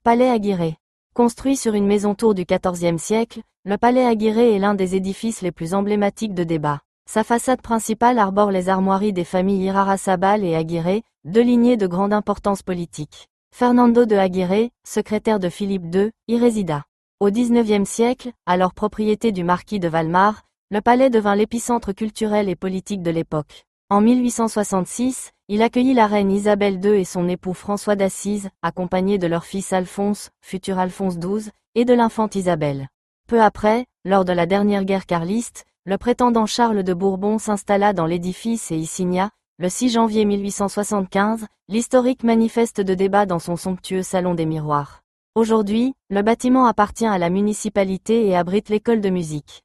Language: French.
Palais Aguirre. Construit sur une maison-tour du XIVe siècle, le palais Aguirre est l'un des édifices les plus emblématiques de Débat. Sa façade principale arbore les armoiries des familles Irarrázaval et Aguirre, deux lignées de grande importance politique. Fernando de Aguirre, secrétaire de Philippe II, y résida. Au XIXe siècle, alors propriété du marquis de Valmar, le palais devint l'épicentre culturel et politique de l'époque. En 1866, il accueillit la reine Isabelle II et son époux François d'Assise, accompagnés de leur fils Alphonse, futur Alphonse XII, et de l'infante Isabelle. Peu après, lors de la dernière guerre carliste, le prétendant Charles de Bourbon s'installa dans l'édifice et y signa, le 6 janvier 1875, l'historique manifeste de Débat dans son somptueux salon des Miroirs. Aujourd'hui, le bâtiment appartient à la municipalité et abrite l'école de musique.